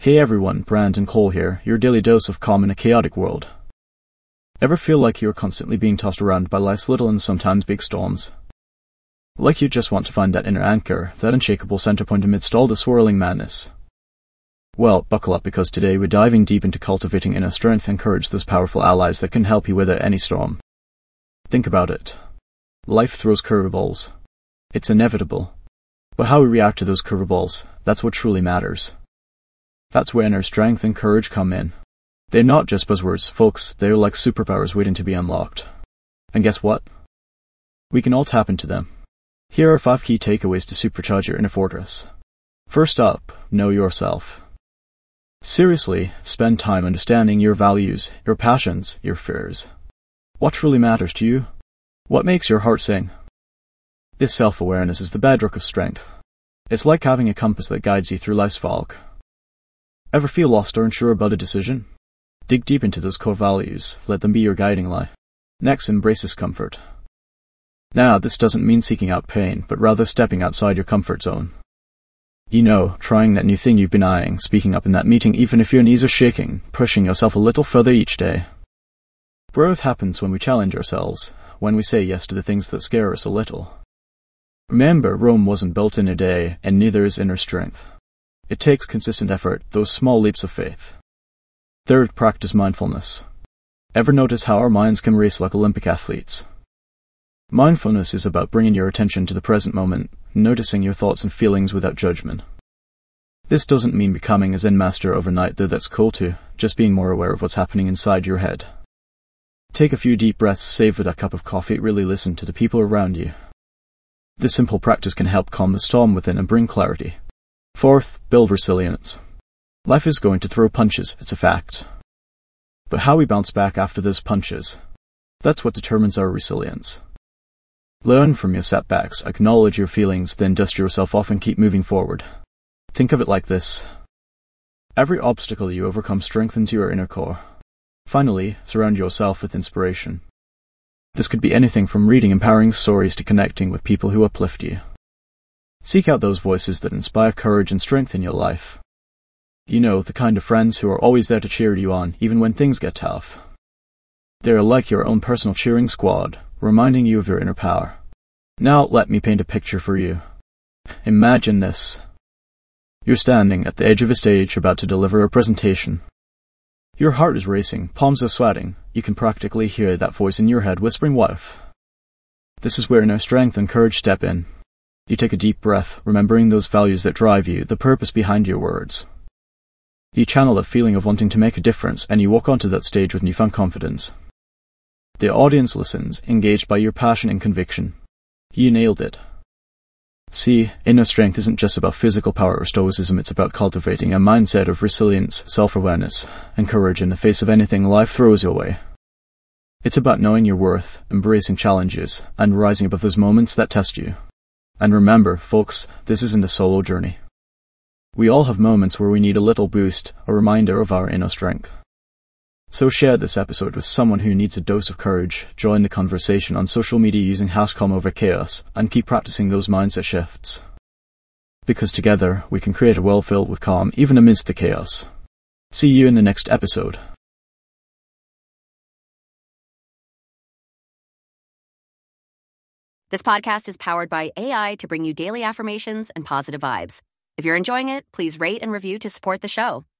Hey everyone, Brandon Cole here, your daily dose of calm in a chaotic world. Ever feel like you're constantly being tossed around by life's little and sometimes big storms? Like you just want to find that inner anchor, that unshakable center point amidst all the swirling madness? Well, buckle up because today we're diving deep into cultivating inner strength and courage, those powerful allies that can help you weather any storm. Think about it. Life throws curveballs. It's inevitable. But how we react to those curveballs, that's what truly matters. That's where inner strength and courage come in. They're not just buzzwords, folks, they're like superpowers waiting to be unlocked. And guess what? We can all tap into them. Here are 5 key takeaways to supercharge your inner fortress. First up, know yourself. Seriously, spend time understanding your values, your passions, your fears. What truly matters to you? What makes your heart sing? This self-awareness is the bedrock of strength. It's like having a compass that guides you through life's fog. Ever feel lost or unsure about a decision? Dig deep into those core values, let them be your guiding light. Next, embrace discomfort. Now, this doesn't mean seeking out pain, but rather stepping outside your comfort zone. You know, trying that new thing you've been eyeing, speaking up in that meeting even if your knees are shaking, pushing yourself a little further each day. Growth happens when we challenge ourselves, when we say yes to the things that scare us a little. Remember, Rome wasn't built in a day, and neither is inner strength. It takes consistent effort, those small leaps of faith. Third, practice mindfulness. Ever notice how our minds can race like Olympic athletes? Mindfulness is about bringing your attention to the present moment, noticing your thoughts and feelings without judgment. This doesn't mean becoming a Zen master overnight, though that's cool too, just being more aware of what's happening inside your head. Take a few deep breaths, savor that cup of coffee, really listen to the people around you. This simple practice can help calm the storm within and bring clarity. Fourth, build resilience. Life is going to throw punches, it's a fact. But how we bounce back after those punches, that's what determines our resilience. Learn from your setbacks, acknowledge your feelings, then dust yourself off and keep moving forward. Think of it like this. Every obstacle you overcome strengthens your inner core. Finally, surround yourself with inspiration. This could be anything from reading empowering stories to connecting with people who uplift you. Seek out those voices that inspire courage and strength in your life. You know, the kind of friends who are always there to cheer you on, even when things get tough. They're like your own personal cheering squad, reminding you of your inner power. Now, let me paint a picture for you. Imagine this. You're standing at the edge of a stage about to deliver a presentation. Your heart is racing, palms are sweating. You can practically hear that voice in your head whispering, "What if?" This is where inner strength and courage step in. You take a deep breath, remembering those values that drive you, the purpose behind your words. You channel a feeling of wanting to make a difference, and you walk onto that stage with newfound confidence. The audience listens, engaged by your passion and conviction. You nailed it. See, inner strength isn't just about physical power or stoicism, it's about cultivating a mindset of resilience, self-awareness, and courage in the face of anything life throws your way. It's about knowing your worth, embracing challenges, and rising above those moments that test you. And remember, folks, this isn't a solo journey. We all have moments where we need a little boost, a reminder of our inner strength. So share this episode with someone who needs a dose of courage, join the conversation on social media using #CalmOverChaos, and keep practicing those mindset shifts. Because together, we can create a world filled with calm, even amidst the chaos. See you in the next episode. This podcast is powered by AI to bring you daily affirmations and positive vibes. If you're enjoying it, please rate and review to support the show.